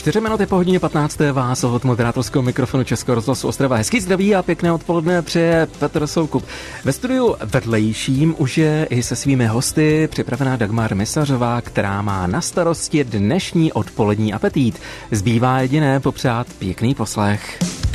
4 minuty po hodině 15. vás od moderátorského mikrofonu Českého rozhlasu Ostrava. Hezký zdraví a pěkné odpoledne přeje Petr Soukup. Ve studiu vedlejším už je i se svými hosty připravená Dagmar Misařová, která má na starosti dnešní odpolední apetít. Zbývá jediné popřát pěkný poslech.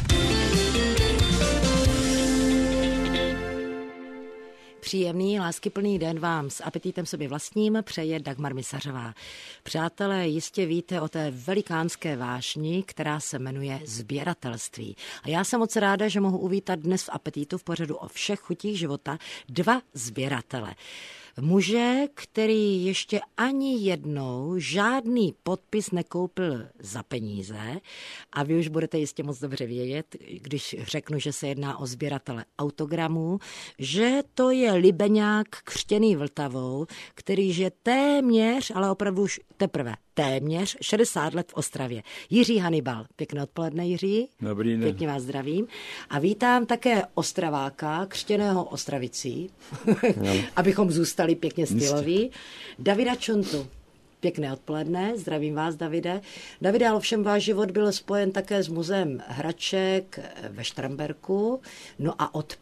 Příjemný, láskyplný den vám s apetitem sobě vlastním přeje Dagmar Misařová. Přátelé, jistě víte o té velikánské vášni, která se jmenuje sběratelství. A já jsem moc ráda, že mohu uvítat dnes v apetitu v pořadu o všech chutích života 2 sběratele. Muže, který ještě ani jednou žádný podpis nekoupil za peníze a vy už budete jistě moc dobře vědět, když řeknu, že se jedná o sběratele autogramů, že to je Libeňák křtěný Vltavou, který žije téměř, ale opravdu už teprve téměř 60 let v Ostravě. Jiří Hannibal. Pěkné odpoledne, Jiří. Dobrý den. Pěkně vás zdravím. A vítám také Ostraváka, křtěného Ostravicí, abychom zůstali pěkně styloví. Davida Čuntu. Pěkné odpoledne, zdravím vás, Davide. Davide, ale ovšem váš život byl spojen také s muzeem hraček ve Štramberku. No a od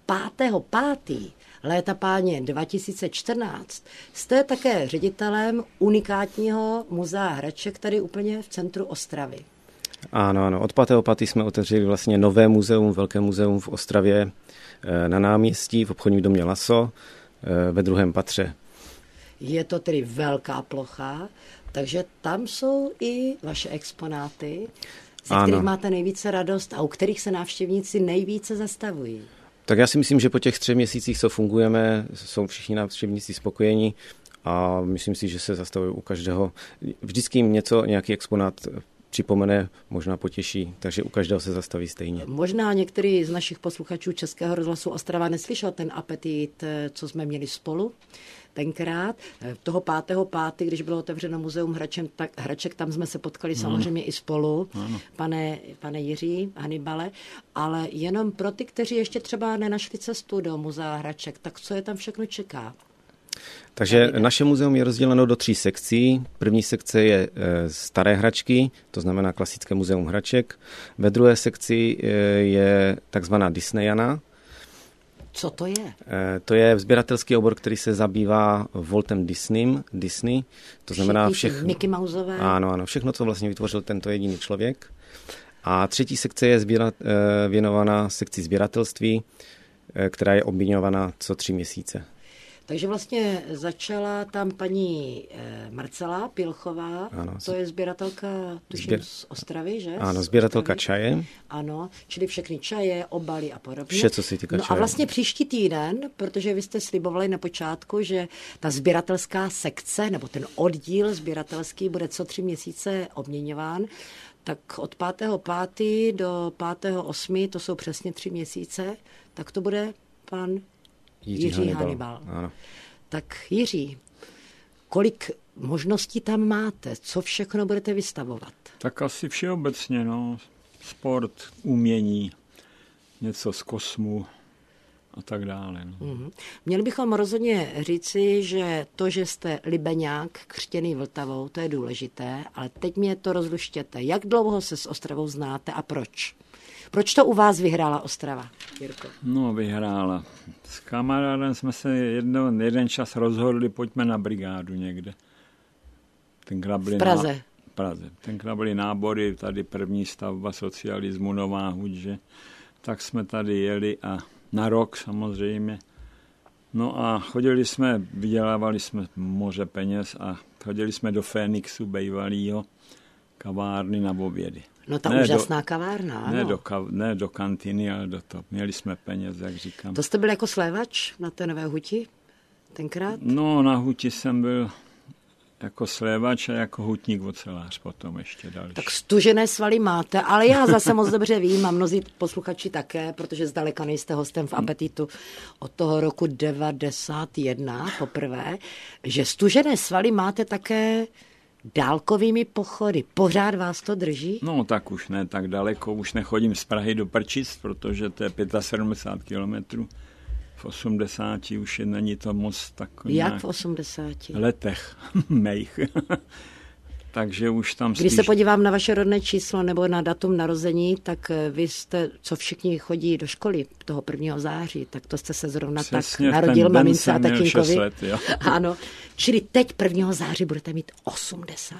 5. léta páně 2014 jste také ředitelem unikátního muzea hraček tady úplně v centru Ostravy. Ano, od 5. jsme otevřeli vlastně nové muzeum, velké muzeum v Ostravě na náměstí v obchodním domě Laso ve 2. patře. Je to tedy velká plocha, takže tam jsou i vaše exponáty, ze kterých máte nejvíce radost a u kterých se návštěvníci nejvíce zastavují. Tak já si myslím, že po těch 3 měsících, co fungujeme, jsou všichni návštěvníci spokojení a myslím si, že se zastavují u každého. Vždycky jim nějaký exponát připomene, možná potěší, takže u každého se zastaví stejně. Možná některý z našich posluchačů Českého rozhlasu Ostrava neslyšel ten apetit, co jsme měli spolu tenkrát. Toho 5. když bylo otevřeno muzeum hraček, tam jsme se potkali samozřejmě i spolu, pane Jiří Hannibale, ale jenom pro ty, kteří ještě třeba nenašli cestu do muzea hraček, tak co je tam všechno čeká? Takže naše muzeum je rozděleno do 3 sekcí. První sekce je staré hračky, to znamená klasické muzeum hraček. Ve druhé sekci je takzvaná Disneyana. Co to je? To je sběratelský obor, který se zabývá Waltem Disney. To znamená Mickey Mouseové. Ano, všechno, co vlastně vytvořil tento jediný člověk. A třetí sekce je věnovaná sekci sběratelství, která je obměňovaná co 3 měsíce. Takže vlastně začala tam paní Marcela Pilchová, to je sběratelka, tuším z Ostravy, že? Ano, sběratelka čaje. Ano, čili všechny čaje, obaly a podobně. Vše, co se týká čaje. A vlastně příští týden, protože vy jste slibovali na počátku, že ta sběratelská sekce, nebo ten oddíl sběratelský bude co 3 měsíce obměňován, tak od 5. do 5. to jsou přesně 3 měsíce, tak to bude pan Jiří Hannibal. Ano. Tak Jiří, kolik možností tam máte? Co všechno budete vystavovat? Tak asi všeobecně, sport, umění, něco z kosmu a tak dále. Měli bychom rozhodně říci, že to, že jste Libeňák křtěný Vltavou, to je důležité, ale teď mě to rozluštěte. Jak dlouho se s Ostravou znáte a proč? Proč to u vás vyhrála Ostrava, Jirko? Vyhrála. S kamarádem jsme se jeden čas rozhodli, pojďme na brigádu někde. V Praze. Praze. Tenkrát byly nábory, tady první stavba socialismu, Nová Huť, že? Tak jsme tady jeli a na rok samozřejmě. No a vydělávali jsme moře peněz a chodili jsme do Fénixu bývalýho kavárny na obědy. No ta úžasná kavárna, ano. Ne do kantýny, ale do toho. Měli jsme peněz, jak říkám. To jste byl jako slévač na té Nové Huti tenkrát? No, na Huti jsem byl jako slévač a jako hutník ocelář potom ještě další. Tak stužené svaly máte, ale já zase moc dobře vím a mnozí posluchači také, protože zdaleka nejste hostem v apetitu od toho roku 91 poprvé, že stužené svaly máte také dálkovými pochody. Pořád vás to drží? No tak už ne tak daleko, už nechodím z Prahy do Prčic, protože to je 75 kilometrů. V 80 už není to moc takový. Jak v 80? Letech mých. takže už tam Když se podívám na vaše rodné číslo nebo na datum narození, tak vy jste, co všichni chodí do školy toho 1. září, tak to jste se zrovna přesně tak narodil mamince a tatínkovi. 6 let, jo. Ano, čili teď 1. září budete mít 80.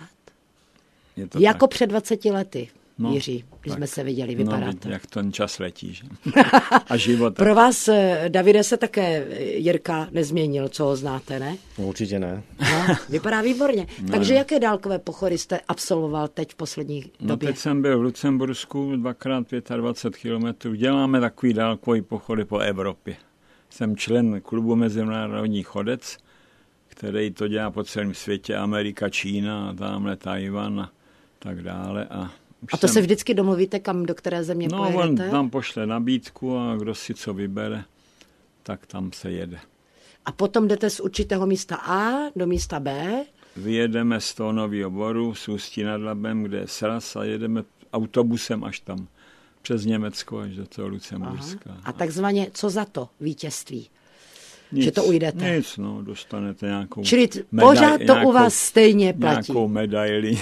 Je to jako tak. před 20 lety. No, Jiří, když tak. jsme se viděli, vypadá to. Jak ten čas letí, že? A život. Pro vás, Davide, se také Jirka nezměnil, co ho znáte, ne? Určitě ne. No, vypadá výborně. Takže jaké dálkové pochody jste absolvoval teď v poslední době? Teď jsem byl v Lucembursku 2x 25 kilometrů. Děláme takový dálkový pochody po Evropě. Jsem člen klubu Mezinárodní chodec, který to dělá po celém světě. Amerika, Čína, tamhle Tajvan a tak dále. A to se vždycky domluvíte, kam, do které země pojedete? On tam pošle nabídku a kdo si co vybere, tak tam se jede. A potom jdete z určitého místa A do místa B? Vyjedeme z toho Nového Boru, z Ústí nad Labem, kde je sraz a jedeme autobusem až tam, přes Německo až do toho Lucemburska. Aha. A takzvaně, co za to vítězství? Nic, že to ujdete? Nic, dostanete nějakou Čili pořád to u vás stejně platí. Nějakou medaili.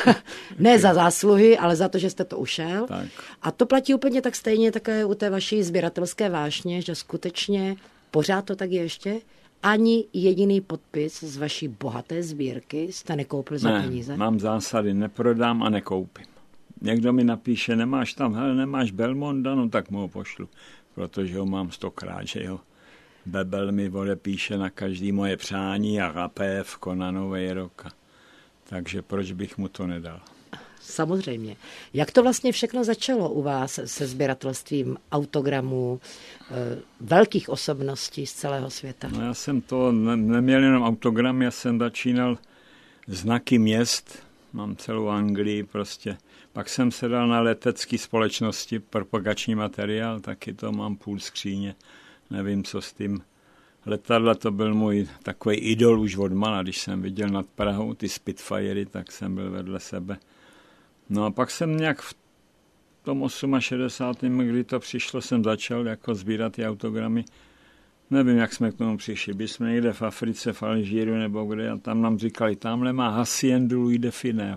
Ne za zásluhy, ale za to, že jste to ušel. Tak. A to platí úplně tak stejně také u té vaší sběratelské vášně, že skutečně pořád to tak je ještě? Ani jediný podpis z vaší bohaté sbírky jste nekoupil za peníze? Mám zásady, neprodám a nekoupím. Někdo mi napíše, nemáš Belmonda, no tak mu ho pošlu, protože ho mám 100krát, že jo. Bebel mi píše na každý moje přání a rapévko na Nový rok. Takže proč bych mu to nedal? Samozřejmě. Jak to vlastně všechno začalo u vás se sběratelstvím autogramů velkých osobností z celého světa? No já jsem to neměl jenom autogram, já jsem začínal znaky měst, mám celou Anglii prostě. Pak jsem se dal na letecké společnosti propagační materiál, taky to mám půl skříně. Nevím, co s tím. Letadla to byl můj takový idol už od mala, když jsem viděl nad Prahou ty Spitfiry, tak jsem byl vedle sebe. No a pak jsem nějak v tom 68., kdy to přišlo, jsem začal jako sbírat ty autogramy. Nevím, jak jsme k tomu přišli. Byli jsme někde v Africe, v Alžíru nebo kde a tam nám říkali, tamhle má Hacienda Louis de Finet,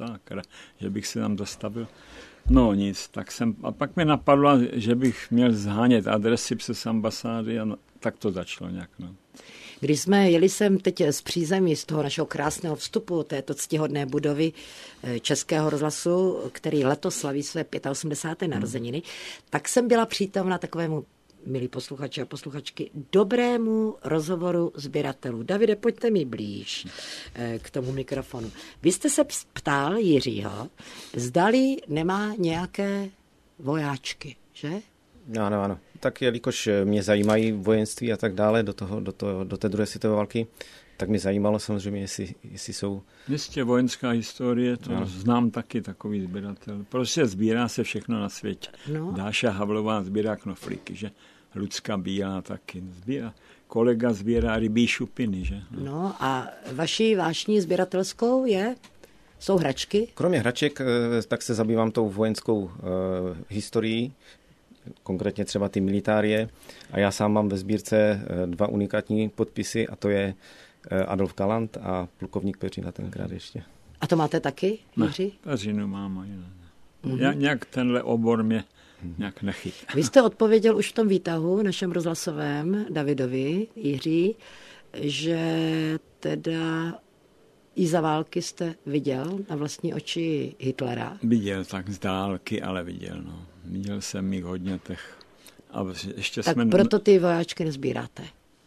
že bych si tam dostavil. No nic, a pak mi napadlo, že bych měl zhánět adresy přes ambasády a tak to začalo nějak. Když jsme jeli sem teď z přízemí, z toho našeho krásného vstupu, této ctihodné budovy Českého rozhlasu, který letos slaví své 85. narozeniny, tak jsem byla přítomna takovému, milí posluchači a posluchačky, dobrému rozhovoru sběratelů. Davide, pojďte mi blíž k tomu mikrofonu. Vy jste se ptal Jiřího, zdali nemá nějaké vojáčky, že? Ano. Tak jelikož mě zajímají vojenství a tak dále do té druhé světové války, tak mě zajímalo samozřejmě, jestli jsou... Jistě vojenská historie, to znám taky takový sběratel. Prostě sbírá se všechno na světě. No. Dáša Havlová sbírá knoflíky, že? Lucka Bílá taky sbírá. Kolega sbírá rybí šupiny, že? No a vaší vášní sběratelskou jsou hračky? Kromě hraček, tak se zabývám tou vojenskou historií, konkrétně třeba ty militárie. A já sám mám ve sbírce 2 unikátní podpisy a to je Adolf Galant a plukovník Peřina tenkrát ještě. A to máte taky, Jiří? Ne, Peřinu mám a jiné. Mm-hmm. Nějak tenhle obor mě nějak nechyt. Vy jste odpověděl už v tom výtahu našem rozhlasovém Davidovi, Jiří, že teda i za války jste viděl na vlastní oči Hitlera. Viděl tak z dálky, ale viděl, no. Viděl jsem jich hodně těch. A ještě tak proto ty vojáčky nezbíráte.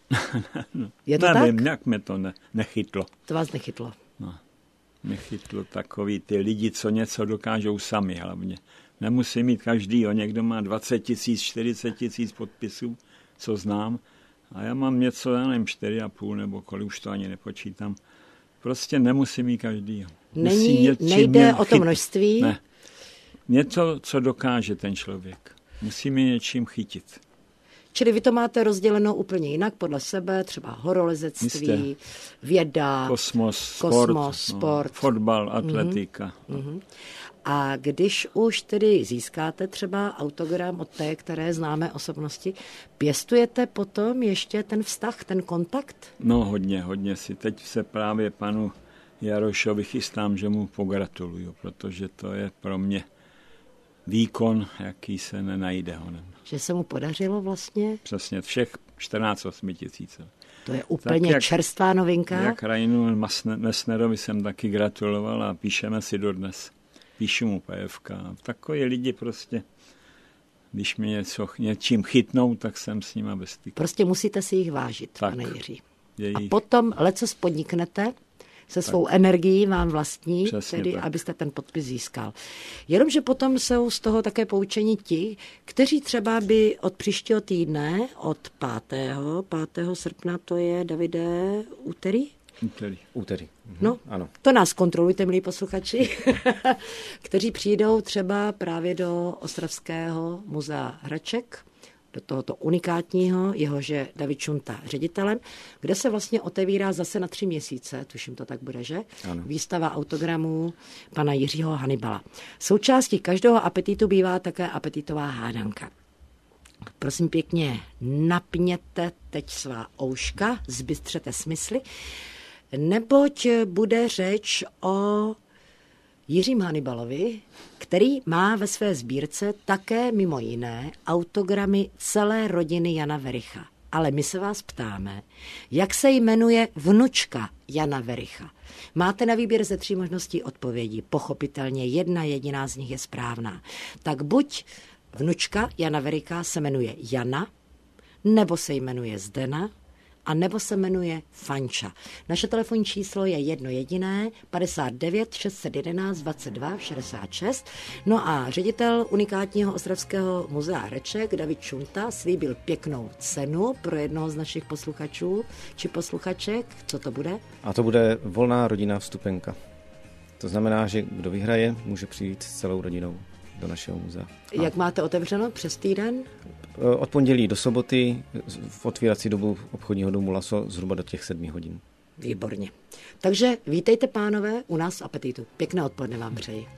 Je to nevím, tak? nějak mě to nechytlo. To vás nechytlo. No, nechytlo takový ty lidi, co něco dokážou sami hlavně. Nemusí mít každý, někdo má 20 000, 40 000 podpisů, co znám. A já mám něco, já nevím, 4,5 nebo kolik, už to ani nepočítám. Prostě nemusí mít každý. Nejde o to množství? Ne. Něco, co dokáže ten člověk. Musí mě něčím chytit. Čili vy to máte rozděleno úplně jinak podle sebe, třeba horolezectví, věda, kosmos, sport. Fotbal, atletika. Mm-hmm. A když už tedy získáte třeba autogram od té, které známé osobnosti, pěstujete potom ještě ten vztah, ten kontakt? No hodně si. Teď se právě panu Jarošovi chystám, že mu pogratuluju, protože to je pro mě výkon, jaký se nenajde honem. Že se mu podařilo vlastně? Přesně, všech 14 tisíc. To je úplně čerstvá novinka. Jak Rainu Messnerovi jsem taky gratuloval a píšeme si dodnes. Píšu mu PFK. Takový lidi prostě, když mě něčím chytnou, tak jsem s nima bez styku. Prostě musíte si jich vážit, tak, pane Jiří. A potom lecos podniknete se svou energií vám vlastní, přesně tedy tak. Abyste ten podpis získal. Jenomže potom jsou z toho také poučeni ti, kteří třeba by od příštího týdne, od 5. srpna, to je, Davide, úterý. No, ano. To nás kontrolujte, milí posluchači, kteří přijdou třeba právě do Ostravského muzea hraček, do tohoto unikátního, jehož je David Čunta ředitelem, kde se vlastně otevírá zase na 3 měsíce, tuším to tak bude, že? Ano. Výstava autogramů pana Jiřího Hannibala. Součástí každého apetitu bývá také apetitová hádanka. Prosím pěkně, napněte teď svá ouška, zbystřete smysly, neboť bude řeč o Jiřím Hannibalovi, který má ve své sbírce také mimo jiné autogramy celé rodiny Jana Wericha. Ale my se vás ptáme, jak se jmenuje vnučka Jana Wericha. Máte na výběr ze 3 možností odpovědí. Pochopitelně jedna jediná z nich je správná. Tak buď vnučka Jana Wericha se jmenuje Jana, nebo se jmenuje Zdena, a nebo se jmenuje Fanča. Naše telefonní číslo je jedno jediné, 59 611 22 66. No a ředitel unikátního Ostravského muzea hraček David Čunta slíbil pěknou cenu pro jednoho z našich posluchačů či posluchaček. Co to bude? A to bude volná rodinná vstupenka. To znamená, že kdo vyhraje, může přijít s celou rodinou do našeho muzea. Jak máte otevřeno přes týden? Od pondělí do soboty, v otvírací dobu obchodního domu Laso zhruba do těch 7 hodin. Výborně. Takže vítejte, pánové, u nás v Apetitu. Pěkné odpoledne vám přeji.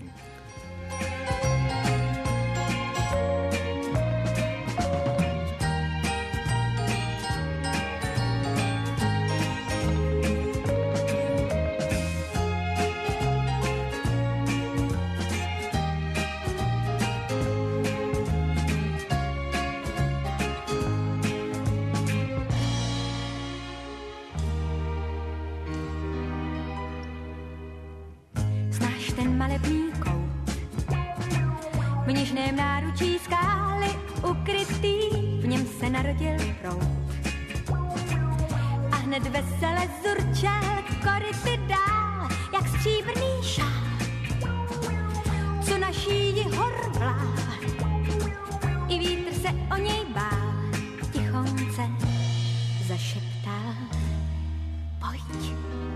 V něžném náručí skály ukrytý, v něm se narodil proud. A hned vesele zurčel koryty dál, jak stříbrný šál, co naší horvlá. I vítr se o něj bál, tichonce zašeptal: pojď,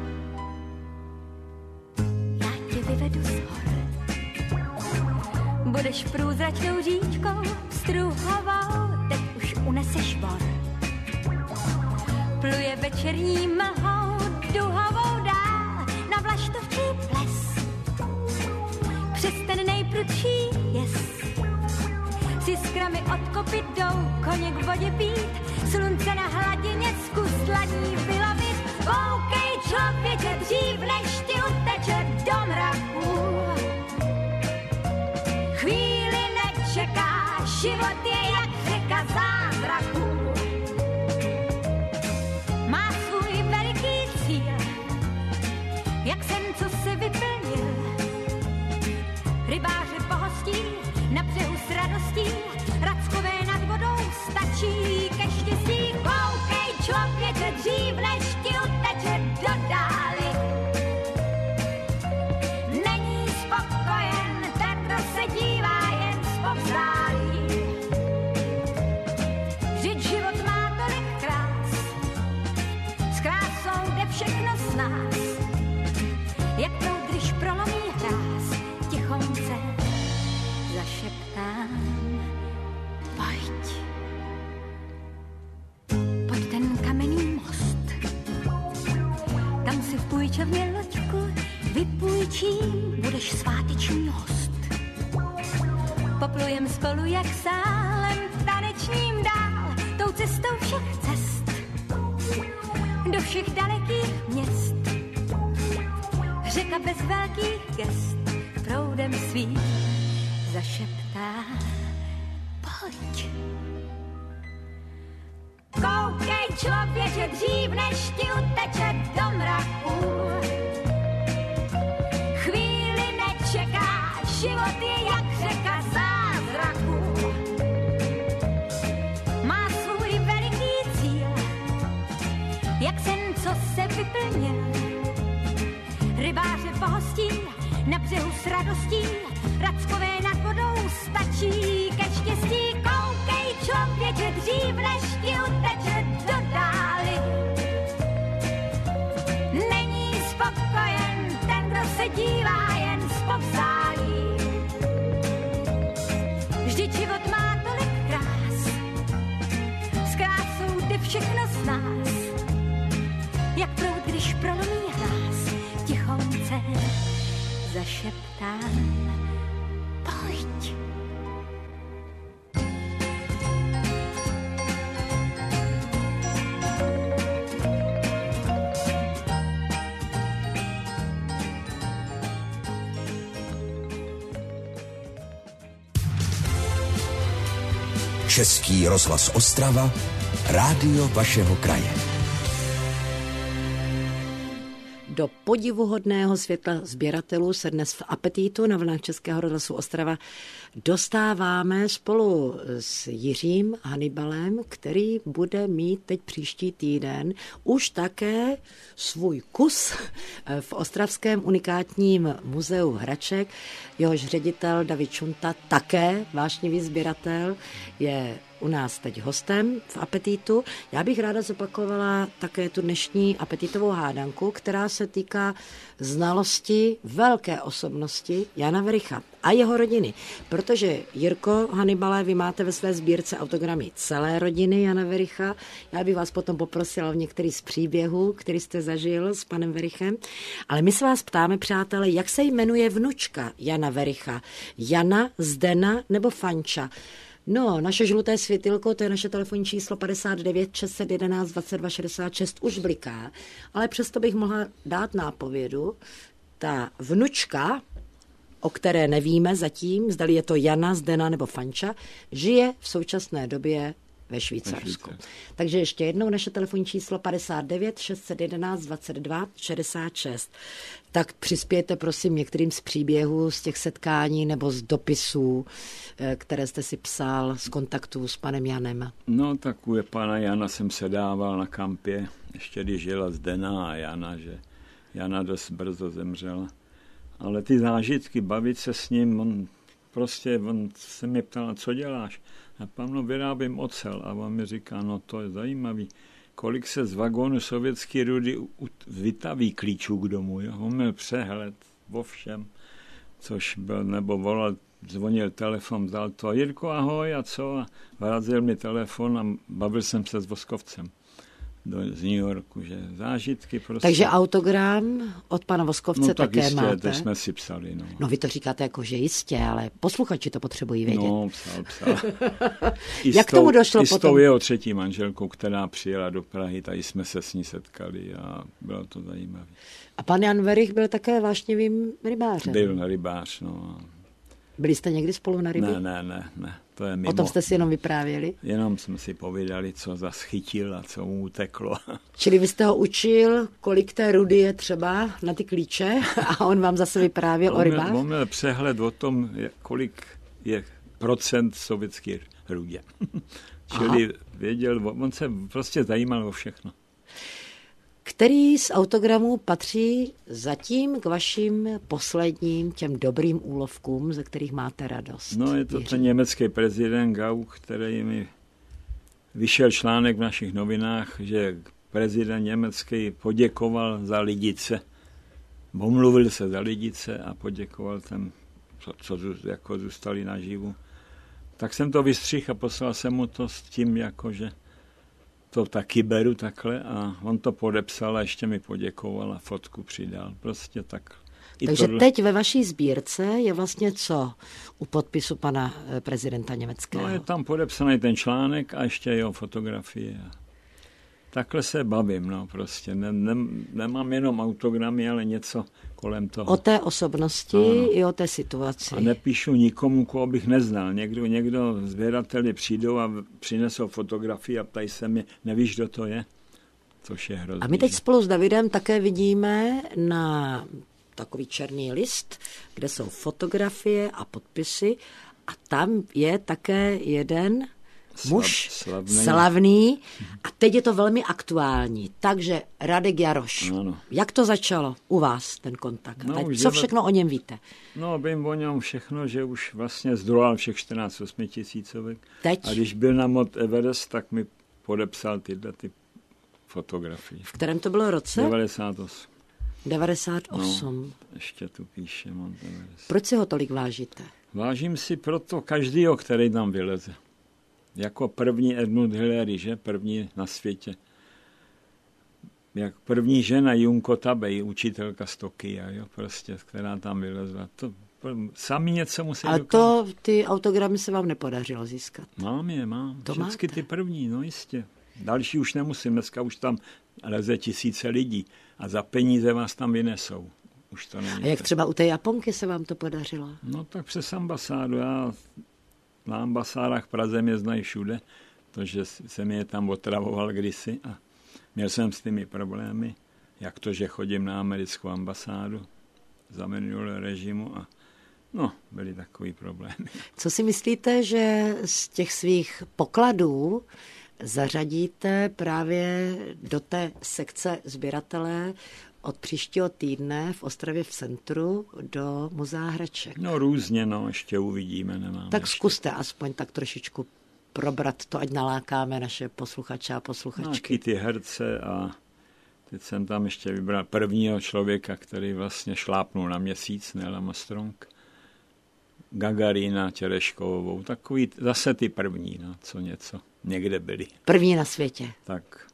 já tě vyvedu z hor. Budeš průzračnou říčkou struhovou, teď už uneseš vor. Pluje večerní mlhou duhovou dál na vlaštovčí ples. Přes ten nejprudší jez s jiskrami od kopyt jdou koně k vodě pít, slunce na hladině zkus dlaní vylovit. Koukej, člověče, dřív než ti uteče do mraků. Chvíli nečeká, život je jak řeka zázraků. Má svůj veliký cíl, jak sen, co se vyplnil. Rybáře pohostí na břehu s radostí, rackové nad vodou stačí ke štěstí. Koukej, člověče, dřív než ti uteče do dály. Není spokojen ten, kdo se dívá jen zpovzdálí. Vždyť život má tolik krás, s krásou jde všechno z nás. Jak to, když prolomí hráz, tichonce zašeptám: pojď, pojď ten kamenný most. Tam si v půjčovně loďku vypůjčím, budeš sváteční host. Poplujem spolu jak sálem tanečním dál, tou cestou všech cest, do všech dalekých měst. Řeka bez velkých gest proudem svým zašeptá: pojď. Koukej, člověče, dřív než ti uteče do mraku. Chvíli nečekáš, život je jak řeka zázraku. Má svůj veliký cíl, jak sen, co se vyplnil. Rybáře pohostí na břehu s radostí, rackové nad vodou stačí ke štěstí. Koukej, člověče, dřív než ti uteče do dály. Není spokojen ten, kdo se dívá jen zpovzdálí. Vždyť život má tolik krás, s krásou jde všechno z nás. Jak proud, když prolomí hráz, tichonce zašeptám: pojď. Český rozhlas Ostrava, rádio vašeho kraje. Do podivuhodného světla sběratelů se dnes v Apetitu na vlnách Českého rozhlasu Ostrava dostáváme spolu s Jiřím Hanibalem, který bude mít teď příští týden už také svůj kus v ostravském unikátním muzeu hraček. Jehož ředitel David Čunta, také vášnivý sběratel, je u nás teď hostem v Apetitu. Já bych ráda zopakovala také tu dnešní apetitovou hádanku, která se týká znalosti velké osobnosti Jana Wericha a jeho rodiny. Protože, Jirko Hanibale, vy máte ve své sbírce autogramy celé rodiny Jana Wericha. Já bych vás potom poprosila o některý z příběhů, který jste zažil s panem Werichem. Ale my se vás ptáme, přátelé, jak se jmenuje vnučka Jana Wericha? Jana, Zdena nebo Fanča? No, naše žluté světilko, to je naše telefonní číslo 59 611 22 66, už bliká, ale přesto bych mohla dát nápovědu. Ta vnučka, o které nevíme zatím, zdali je to Jana, Zdena nebo Fanča, žije v současné době ve Švýcarsku. Takže ještě jednou naše telefonní číslo 59 611 22 66. Tak přispějte prosím některým z příběhů z těch setkání nebo z dopisů, které jste si psal z kontaktů s panem Janem. No tak u pana Jana jsem se dával na kampě, ještě když žila Zdena a Jana, že Jana dost brzo zemřela. Ale ty zážitky, bavit se s ním, on se mě ptal, co děláš? A pán, vyrábím ocel. A on mi říká, no to je zajímavý, kolik se z vagónu sovětské rudy vytaví klíčů k domu. Jo? On měl přehled o všem, což byl, nebo zvonil telefon, vzal to, Jirko, ahoj, a co? A vrazil mi telefon a bavil jsem se s Voskovcem z New Yorku, že zážitky prostě. Takže autogram od pana Voskovce no, také jistě, máte? to jsme si psali. No vy to říkáte jako, že jistě, ale posluchači to potřebují vědět. No, psal. Jak k tomu došlo potom? I s potom? tou jeho třetí manželkou, která přijela do Prahy, tady jsme se s ní setkali a bylo to zajímavé. A pan Jan Werich byl také vášnivým rybářem? Byl rybář, no. Byli jste někdy spolu na rybě? Ne, to je mimo. O tom jste si jenom vyprávěli? Jenom jsme si povídali, co zaschytil a co mu uteklo. Čili vy jste ho učil, kolik té rudy je třeba na ty klíče a on vám zase vyprávěl o rybách? On měl přehled o tom, kolik je procent sovětské rudě. Čili věděl, on se prostě zajímal o všechno. Který z autogramů patří zatím k vašim posledním těm dobrým úlovkům, ze kterých máte radost? No je to ten německý prezident Gauck, který mi vyšel článek v našich novinách, že prezident německý poděkoval za Lidice. Omluvil se za Lidice a poděkoval těm, co jako zůstali naživu. Tak jsem to vystřihl a poslal jsem mu to s tím, jakože to taky beru takhle a on to podepsal a ještě mi poděkoval a fotku přidal. Prostě tak. Takže teď ve vaší sbírce je vlastně co u podpisu pana prezidenta německého? No je tam podepsaný ten článek a ještě jeho fotografie. takhle se bavím, no prostě. Nemám jenom autogramy, ale něco kolem toho. O té osobnosti i o té situaci. A nepíšu nikomu, koho bych neznal. Někdo sběrateli přijdou a přinesou fotografii a ptají se mě, nevíš, kdo to je? Což je hrozný. A my teď spolu s Davidem také vidíme na takový černý list, kde jsou fotografie a podpisy a tam je také jeden muž slavný a teď je to velmi aktuální. Takže Radek Jaroš. Ano. Jak to začalo u vás, ten kontakt? No, co všechno o něm víte? No, vím o něm všechno, že už vlastně zdruhal všech 14 8 000. Teď? A když byl na Mount Everest, tak mi podepsal tyhle fotografie. V kterém to bylo roce? 98. 98. No, ještě tu píše Mount Everest. Proč si ho tolik vážíte? Vážím si proto každýho, který tam vyleze. Jako první Edmund Hillary, že? První na světě. Jak první žena Junko Tabej, učitelka z Tokia, jo? Prostě, která tam vylezla. To sami něco musí dokázat. Ty autogramy se vám nepodařilo získat? Mám. Všechny ty první, no jistě. Další už nemusím, dneska už tam leze tisíce lidí a za peníze vás tam vynesou. Už to není. A jak třeba u té Japonky se vám to podařilo? No tak přes ambasádu. Já na ambasádách v Praze mě znají všude, protože jsem je tam otravoval kdysi a měl jsem s těmi problémy, jak to, že chodím na americkou ambasádu za minulého režimu a no, byly takový problémy. Co si myslíte, že z těch svých pokladů zařadíte právě do té sekce sběratelé od příštího týdne v Ostravě v centru do Muzea hraček? No různě, no, ještě uvidíme. Nemám tak ještě. Zkuste aspoň tak trošičku probrat to, ať nalákáme naše posluchače a posluchačky. No, ty herce a teď jsem tam ještě vybral prvního člověka, který vlastně šlápnul na Měsíc, Neil Armstrong, Gagarina, Tereškovou, takový zase ty první, no, co něco někde byli. První na světě. Tak.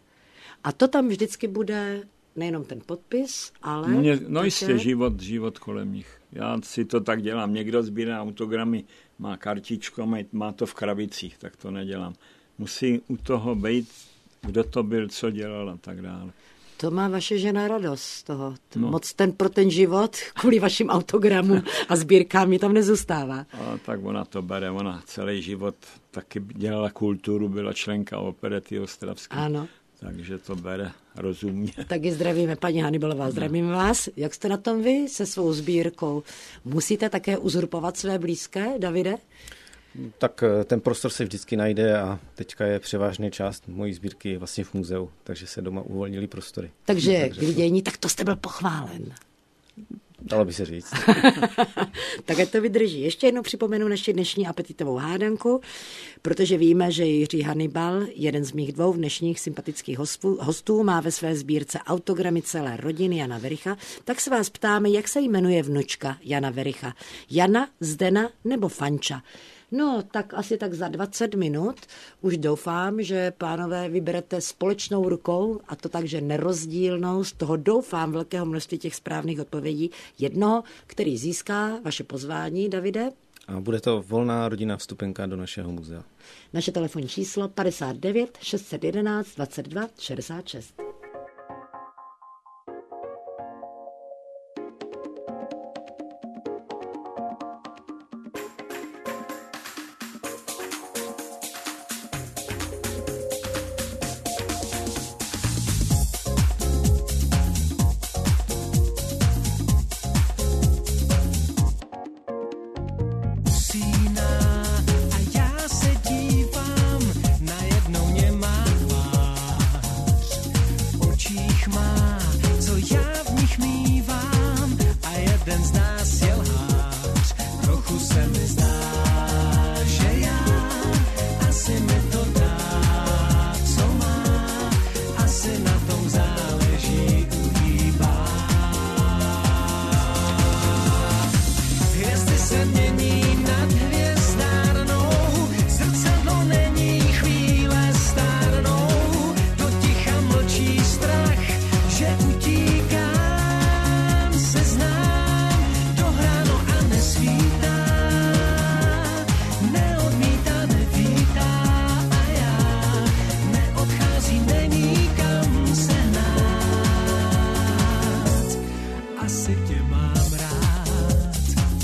A to tam vždycky bude nejenom ten podpis, ale... No jistě život kolem nich. Já si to tak dělám. Někdo sbírá autogramy, má kartičku a má to v krabicích, tak to nedělám. Musí u toho být, kdo to byl, co dělal a tak dále. To má vaše žena radost z toho. Moc pro ten život, kvůli vašim autogramům a sbírkám mi tam nezůstává. A tak ona to bere. Ona celý život taky dělala kulturu, byla členka operety ostravské. Ano. Takže to bere rozumně. Taky zdravíme, paní Hanibalová, zdravím vás. Jak jste na tom vy se svou sbírkou? Musíte také uzurpovat své blízké, Davide? Tak ten prostor se vždycky najde a teďka je převážná část mojí sbírky vlastně v muzeu, takže se doma uvolnily prostory. Takže k vidění, tak to jste byl pochválen. Dalo by se říct. Tak ať to vydrží. Ještě jednou připomenu naši dnešní apetitovou hádanku, protože víme, že Jiří Hanibal, jeden z mých dvou dnešních sympatických hostů, má ve své sbírce autogramy celé rodiny Jana Wericha, tak se vás ptáme, jak se jmenuje vnučka Jana Wericha. Jana, Zdena nebo Fanča? No, tak asi tak za 20 minut už doufám, že pánové vyberete společnou rukou, a to takže nerozdílnou, z toho doufám velkého množství těch správných odpovědí, jednoho, který získá vaše pozvání, Davide. A bude to volná rodinná vstupenka do našeho muzea. Naše telefonní číslo 59 611 22 66. Že utíkám, se znám, asi tě mám rád.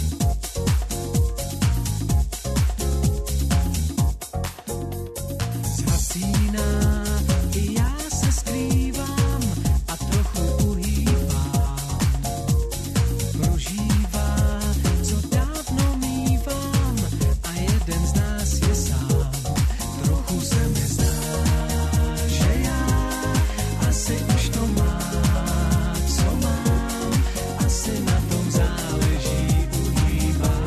Zhasíná, i já se skrývám a trochu uhýbám. Prožívá, co dávno mívám a jeden z nás je sám. Trochu se mi zdá, že já asi už to mám, co mám, asi na tom záleží, uhýbám.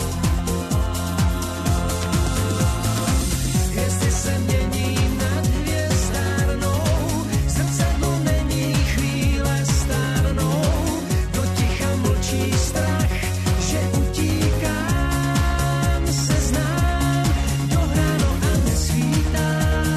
Hvězdy se mění nad hvězdárnou, srdce mu není chvíle stárnou, do ticha mlčí strach, že utíkám, se znám, do ráno a nesvítá,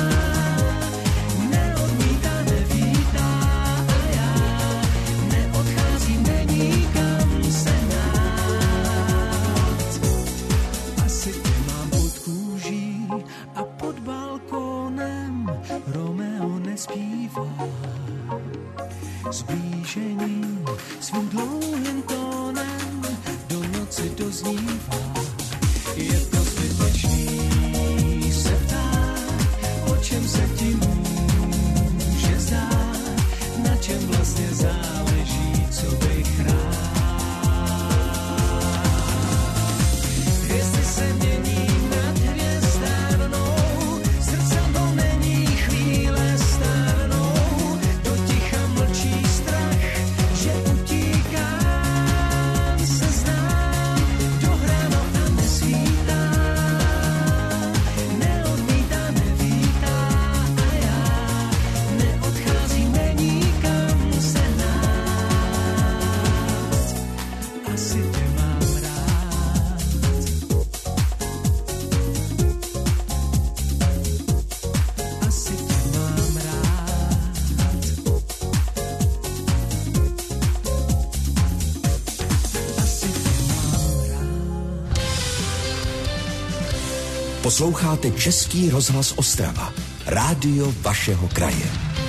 neodmítá, nevítá a já neodcházím, není kam se hnát. Asi tě mám pod kůží a pod balkónem Romeo nespívá. Zblížením svým dlouhým tónem do noci doznívá. Je to zbytečný se ptát, o čem se ti může zdát, na čem vlastně záleží, co bych rád. Hvězdy se mění nad hvězdárnou, srdce to není chvíle stárnou, do ticha mlčí strach, že utíkám, se znám, do ráno a nesvítá, neodmítá, nevítá a já neodcházím, není kam se hnát. Asi tě mám rád. Asi tě mám rád. Asi tě mám rád. Posloucháte Český rozhlas Ostrava, rádio vašeho kraje.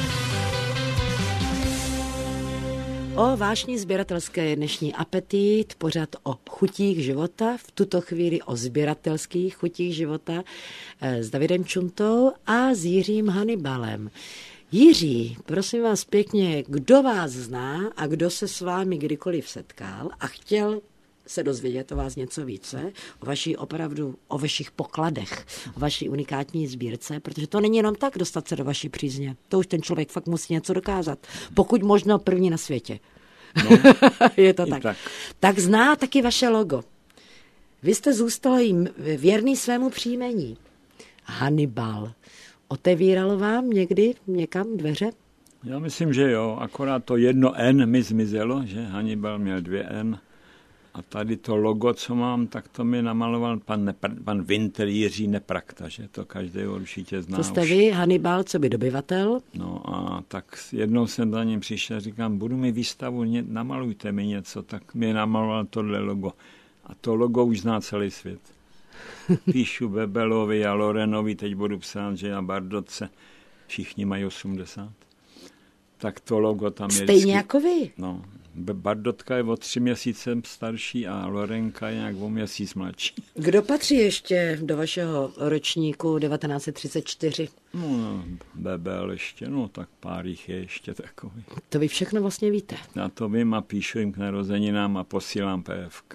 O vášni sběratelské je dnešní Apetit, pořad o chutích života, v tuto chvíli o sběratelských chutích života s Davidem Čuntou a s Jiřím Hannibalem. Jiří, prosím vás pěkně, kdo vás zná a kdo se s vámi kdykoliv setkal a chtěl se dozvědět o vás něco více, o vašich pokladech, o vaší unikátní sbírce, protože to není jenom tak dostat se do vaší přízně. To už ten člověk fakt musí něco dokázat. Pokud možno první na světě. No, je to tak. tak. Tak zná taky vaše logo. Vy jste zůstal jim věrný svému příjmení. Hannibal. Otevíralo vám někdy někam dveře? Já myslím, že jo, akorát to jedno N mi zmizelo, že Hannibal měl 2 N. A tady to logo, co mám, tak to mi namaloval pan Winter Jiří Neprakta, že to každý určitě zná. To jste vy, Hannibal, co by dobyvatel? No a tak jednou jsem za ním přišel, říkám, budu mi výstavu, namalujte mi něco, tak mi namaloval tohle logo. A to logo už zná celý svět. Píšu Bebelovi a Lorenovi, teď budu psát, že na Bardotce všichni mají 80. Tak to logo tam je stejně vždycky, jako vy? No, Bardotka je o 3 měsíce starší a Lorenka je nějak o měsíc mladší. Kdo patří ještě do vašeho ročníku 1934? No, Bebel ještě, no tak pár jich je ještě takový. To vy všechno vlastně víte. Já to vím a píšu jim k narozeninám a posílám PFK.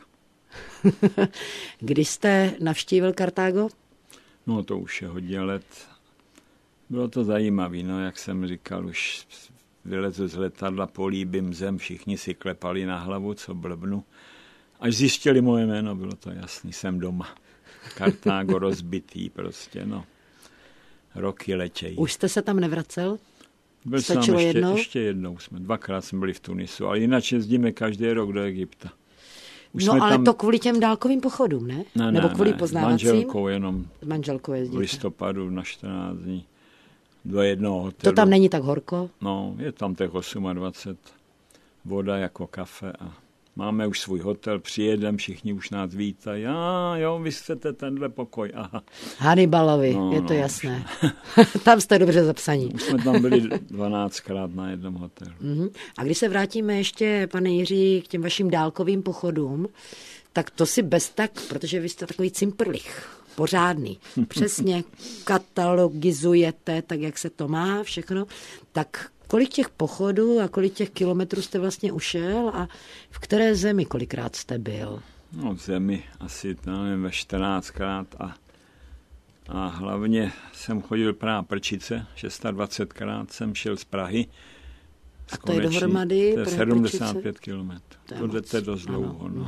Když jste navštívil Kartágo? No to už je hodně let. Bylo to zajímavé, no jak jsem říkal, už vylezu z letadla, políbím zem, všichni si klepali na hlavu, co blbnu. Až zjistili moje jméno, bylo to jasný, jsem doma. Kartágo rozbitý prostě, no. Roky letějí. Už jste se tam nevracel? Byl jsem ještě jednou. 2krát jsme byli v Tunisu, ale jinak jezdíme každý rok do Egypta. Už no ale tam... to kvůli těm dálkovým pochodům, ne? Nebo kvůli poznávacím? Manželkou jenom. S manželkou jezdíte. V listopadu na 14 dní. Do jednoho hotelu. To tam není tak horko? No, je tam těch 28. Voda jako kafe a máme už svůj hotel, přijedem, všichni už nás vítají. Jo, vy chcete tenhle pokoj, aha. Hannibalovi, je to jasné. Tam jste dobře zapsaní. Už jsme tam byli 12krát na jednom hotelu. A když se vrátíme ještě, pane Jiří, k těm vašim dálkovým pochodům, tak to si bez tak, protože vy jste takový cimprlich, pořádný. Přesně katalogizujete, tak jak se to má, všechno. Tak kolik těch pochodů a kolik těch kilometrů jste vlastně ušel a v které zemi kolikrát jste byl? No, v zemi asi, nevím, ve 14krát a hlavně jsem chodil Praha-Prčice, 26krát jsem šel z Prahy. A to je dohromady? To je 75 kilometrů. To je dost dlouho. No.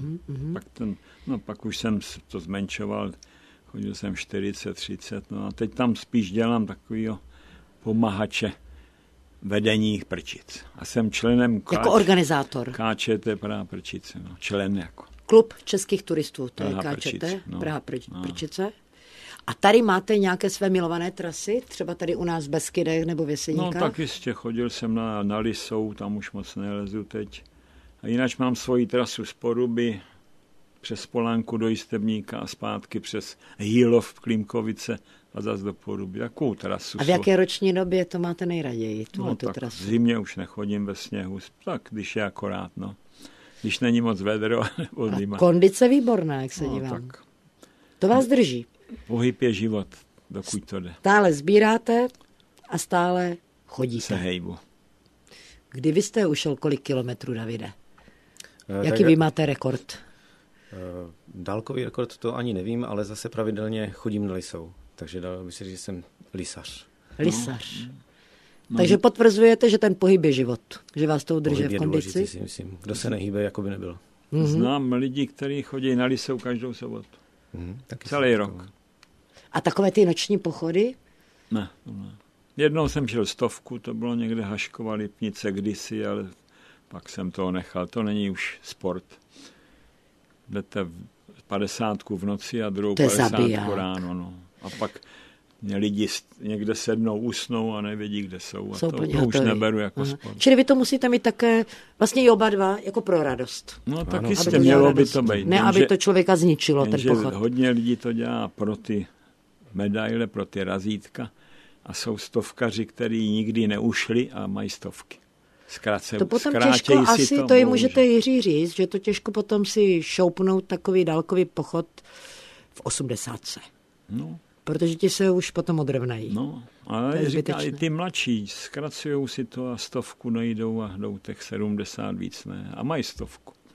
Pak už jsem to zmenšoval, chodil jsem 40, 30, no a teď tam spíš dělám takovýho pomahače vedení Prčic. A jsem členem jako organizátor. KČT Praha-Prčice, no, člen jako. Klub českých turistů, to Praha je KČT, Prčice, no. Praha-Prčice. A tady máte nějaké své milované trasy? Třeba tady u nás v Beskydech nebo v Jeseníkách? No tak jistě, chodil jsem na Lisou, tam už moc nelezu teď. A jinak mám svoji trasu z Poruby přes Polánku do Jistebníka a zpátky přes Hýlov v Klímkovice a zase do Poruby. Takovou trasu. A v jaké roční době to máte nejraději, tu trasu? V zimě už nechodím ve sněhu, tak když je akorát, no. Když není moc vedro nebo zima. Kondice výborná, jak se dívám. Tak. To vás drží. Pohyb je život, dokud to jde. Stále sbíráte a stále chodíte. Se hejbu. Kdy vy jste ušel kolik kilometrů, Davide? Jaký vy máte rekord? Dálkový rekord to ani nevím, ale zase pravidelně chodím na Lisou. Takže dalo by se říct, že jsem lisař. Lisař. No. Takže potvrzujete, že ten pohyb je život, že vás to udrží v kondici? Důležitý, si myslím. Kdo se nehýbe, jako by nebyl. Znám lidi, kteří chodí na Lisou každou sobotu. Celý rok. A takové ty noční pochody? Ne. Jednou jsem šel 100, to bylo někde Haškova Lipnice kdysi, ale pak jsem toho nechal. To není už sport. Jdete 50 v noci a druhou 50 ráno. No. A pak mě lidi někde sednou, usnou a nevědí, kde jsou. A to už neberu jako sport. Čili vy to musíte mít také, vlastně i oba dva, jako pro radost. No tak jistě, mělo by to být. Ne, aby to člověka zničilo, ten pochod. Hodně lidí to dělá pro ty medaile, pro ty razítka a jsou stovkaři, kteří nikdy neušli a mají stovky. To potom těžko asi, to je můžete Jiří říct, že to těžko potom si šoupnout takový dálkový pochod v 80. No. Protože ti se už potom odrovnají. No, ale říká, i ty mladší zkracujou si to a 100 nejdou a jdou těch 70 víc, ne? A mají 100.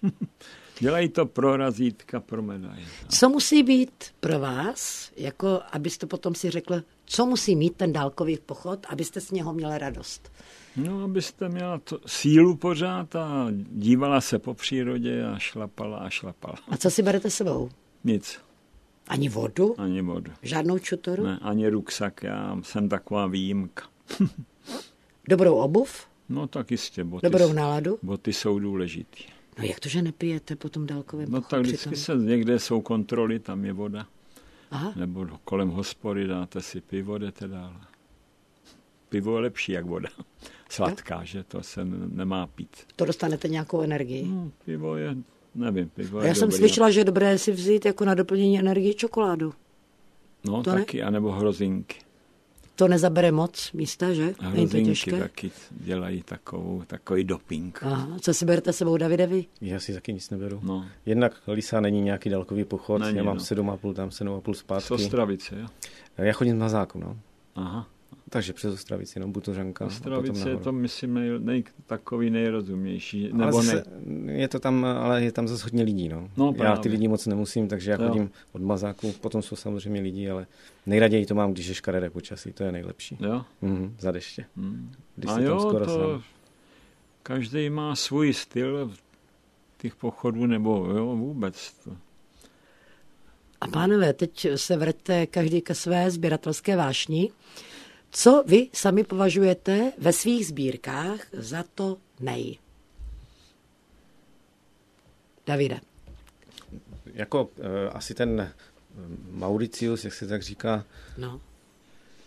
Dělají to pro razítka, pro medaile. Co musí být pro vás, jako abyste potom si řekl, co musí mít ten dálkový pochod, abyste z něho měli radost? No, abyste měla sílu pořád a dívala se po přírodě a šlapala. A co si berete sebou? Nic. Ani vodu? Ani vodu. Žádnou čutoru? Ne, ani ruksak, já jsem taková výjimka. Dobrou obuv? No tak jistě. Dobrou náladu? Boty jsou důležitý. No jak to, že nepijete po tom dálkovém pochodu? No tak vždycky se někde jsou kontroly, tam je voda. Aha. Nebo kolem hospody dáte si pivo, jdete dál. Pivo je lepší jak voda. Sladká, že to se nemá pít. To dostanete nějakou energii? No, pivo je, nevím, pivo je já jsem slyšela, že je dobré si vzít jako na doplnění energie čokoládu. No to taky, anebo hrozinky. To nezabere moc místa, že? Hrozinky taky dělají takový doping. Aha. Co si berete sebou, Davide, vy? Já si taky nic neberu. No. Jednak Lisa není nějaký dálkový pochod, není, já mám 7,5 tam, 7,5 zpátky. Z Ostravice, jo? Já chodím z Mazáku, no. Aha. Takže přes Ostravici, no, Butožanka. Ostravice je to, myslím, takový nejrozumější. Nebo zase, je to tam, ale je tam zase hodně lidí, no. Já ty lidi moc nemusím, takže já chodím od Mazáku, potom jsou samozřejmě lidi, ale nejraději to mám, když je škaredé počasí, to je nejlepší. Jo? Za deště. Když a jo, skoro to každý má svůj styl těch pochodů, nebo jo, vůbec to. A pánové, teď se vraťte každý ke své sběratelské vášni. Co vy sami považujete ve svých sbírkách za to nej? Davide. Jako asi ten Mauritius, jak se tak říká. No.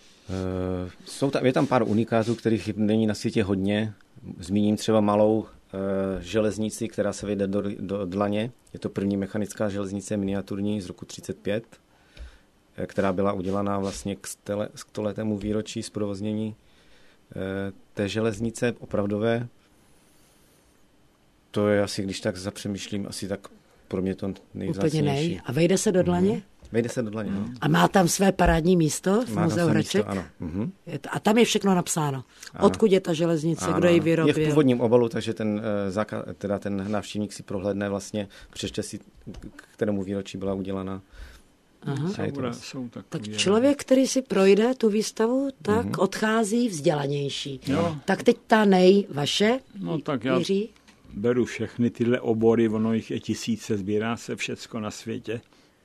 Je tam pár unikátů, kterých není na světě hodně. Zmíním třeba malou železnici, která se vejde do dlaně. Je to první mechanická železnice miniaturní z roku 1935, která byla udělaná vlastně k 100letému výročí zprovoznění té železnice opravdové. To je asi, když tak zapřemýšlím, asi tak pro mě to nejvzácnější. Úplně nej. A vejde se do dlaně? Vejde se do dlaně, no. A má tam své parádní místo v Muzeu Hraček? Ano. A tam je všechno napsáno. Ano. Odkud je ta železnice, Ano. Kdo ji vyrobil? Je v původním obalu, takže ten návštěvník si prohlédne vlastně, přečte si, k kterému výročí byla udělaná. Aha. Tak Tak člověk, který si projde tu výstavu, tak odchází vzdělanější. Jo. Tak teď ta vaše, No tak já Jiří? beru všechny tyhle obory, ono jich je tisíce, sbírá se všecko na světě.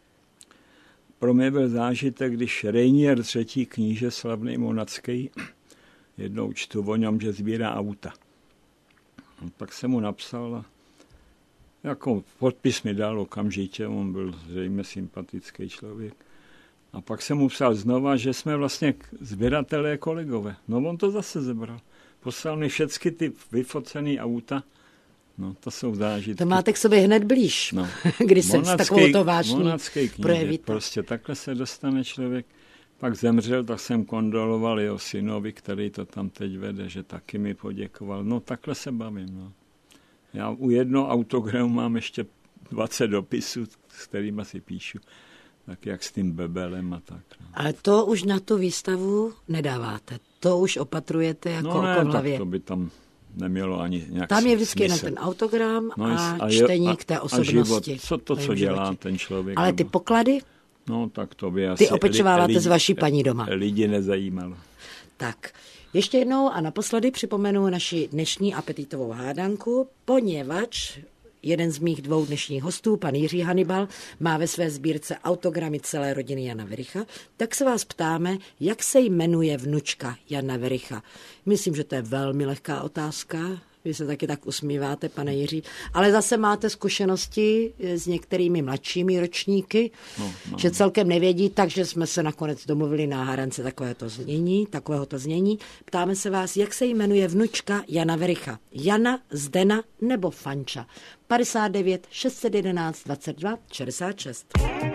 Pro mě byl zážitek, když Reinier III. Kníže slavný monacký, jednou čtu o něm, že sbírá auta. No, tak jsem mu napsal a jako podpis mi dal okamžitě, on byl zřejmě sympatický člověk. A pak jsem mu psal znova, že jsme vlastně sběratelé kolegové. No on to zase zebral. Poslal mi všechny ty vyfocené auta. No, to jsou zážitky. To máte k sobě hned blíž, No. když se s takovouto vášní Monacký kníže, projevíte. prostě takhle se dostane člověk. Pak zemřel, tak jsem kondoloval jeho synovi, který to tam teď vede, že taky mi poděkoval. No takhle se bavím. No. Já u jednoho autogramu mám ještě 20 dopisů, s kterými si píšu. Tak jak s tím bebelem a tak. No. Ale to už na tu výstavu nedáváte. To už opatrujete jako No ne, oko v hlavě. tak to by tam nemělo ani nějak Tam je vždycky smysl. jen ten autogram No a čtení k té a osobnosti. život, co dělá ten člověk. Ale ty nebo- poklady, No tak to by asi... ty opečováváte s vaší paní doma. Lidi nezajímalo. Tak, ještě jednou a naposledy připomenu naši dnešní apetitovou hádanku, poněvadž jeden z mých 2 dnešních hostů, pan Jiří Hannibal, má ve své sbírce autogramy celé rodiny Jana Wericha, tak se vás ptáme, jak se jmenuje vnučka Jana Wericha. Myslím, že to je velmi lehká otázka. Vy se taky tak usmíváte, pane Jiří. Ale zase máte zkušenosti s některými mladšími ročníky, že celkem nevědí, takže jsme se nakonec domluvili na hádance takovéhoto znění. Ptáme se vás, jak se jmenuje vnučka Jana Wericha. Jana, Zdena nebo Fanča? 59 611 22 66.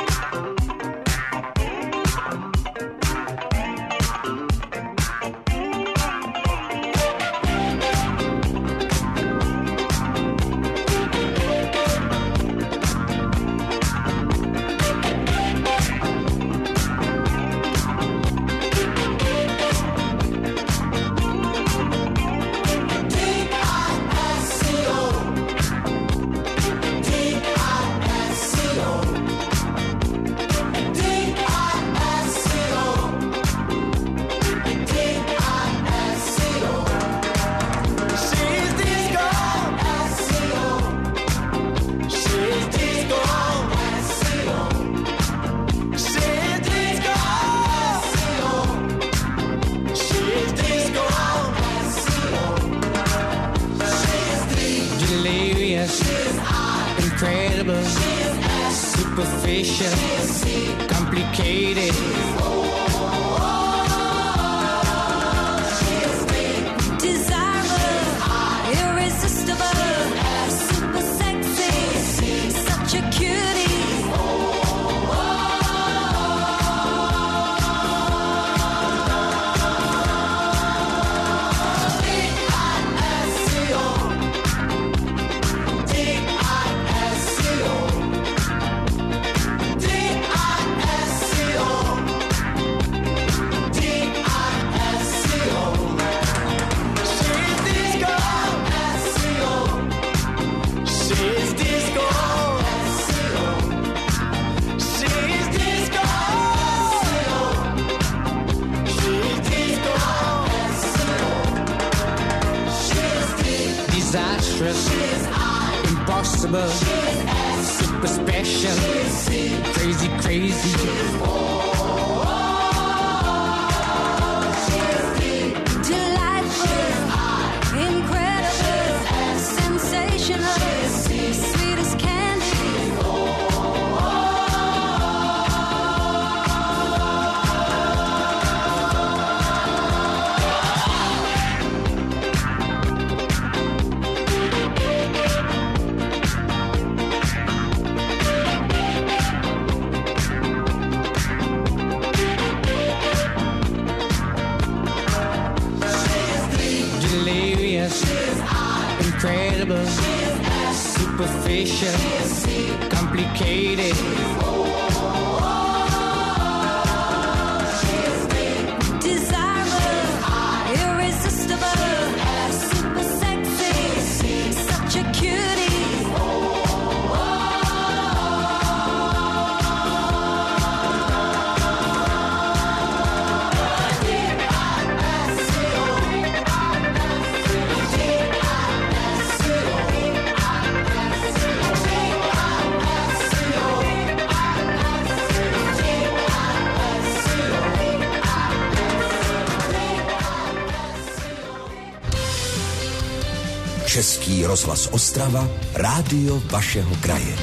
Incredible, superficial, complicated. Desirable, irresistible, super sexy, such a cutie. Disastrous, impossible, super special, crazy, crazy. Delightful, incredible, sensational, sweet as candy. vicious, complicated. Desirable, irresistible, super sexy, such a cutie. Český rozhlas Ostrava, rádio vašeho kraje.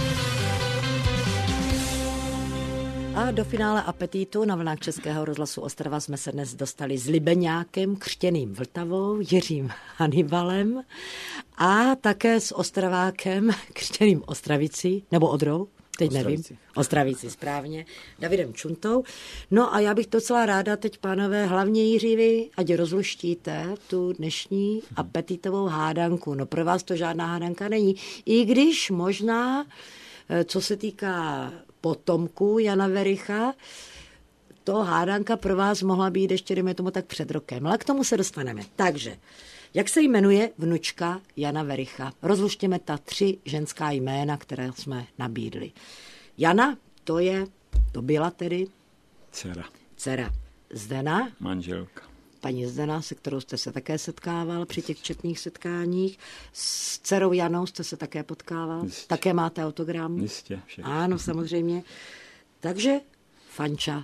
A do finále apetitu na vlnách Českého rozhlasu Ostrava jsme se dnes dostali s Libeňákem, křtěným Vltavou, Jiřím Hanibalem a také s Ostravákem, křtěným Ostravicí, nebo Odrou, teď nevím, Ostravici správně, Davidem Čuntou. No a já bych docela ráda teď, pánové, hlavně Jiří, vy, ať rozluštíte tu dnešní apetitovou hádanku. No pro vás to žádná hádanka není, i když možná, co se týká potomků Jana Wericha, to hádanka pro vás mohla být ještě, dejme tomu tak před rokem, ale k tomu se dostaneme. Takže, jak se jmenuje vnučka Jana Wericha? Rozluštěme ta 3 ženská jména, které jsme nabídli. Jana, to byla tedy dcera. Zdena, manželka. paní Zdena, se kterou jste se také setkával při těch četných setkáních. S dcerou Janou jste se také potkával. Jistě. Také máte autogram. Jistě, všechno. Ano, samozřejmě. Takže Fanča.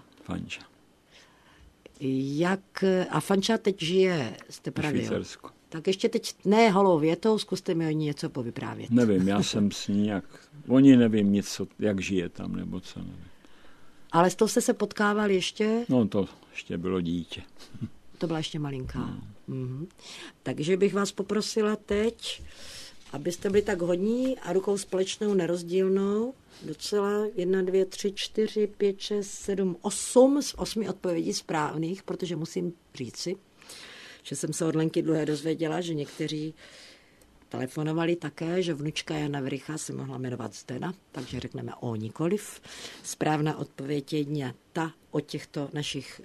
A Fanča teď žije, jste pravil. Švýcarsku. Tak ještě teď ne holou větou, zkuste mi o ní něco povyprávět. Nevím, já jsem s ní oni nevím nic, jak žije tam, nebo co, nevím. Ale s tou jste se potkával ještě? No to ještě bylo dítě. To byla ještě malinká. Mhm. Takže bych vás poprosila teď, abyste byli tak hodní a rukou společnou nerozdílnou, docela 1, 2, 3, 4, 5, 6, 7, 8 z 8 odpovědí správných, protože musím říci, že jsem se od Lenky Dluhé dozvěděla, že někteří telefonovali také, že vnučka Jana Wericha se mohla jmenovat Zdena, takže řekneme o nikoliv. Správná odpověď je ta od těchto našich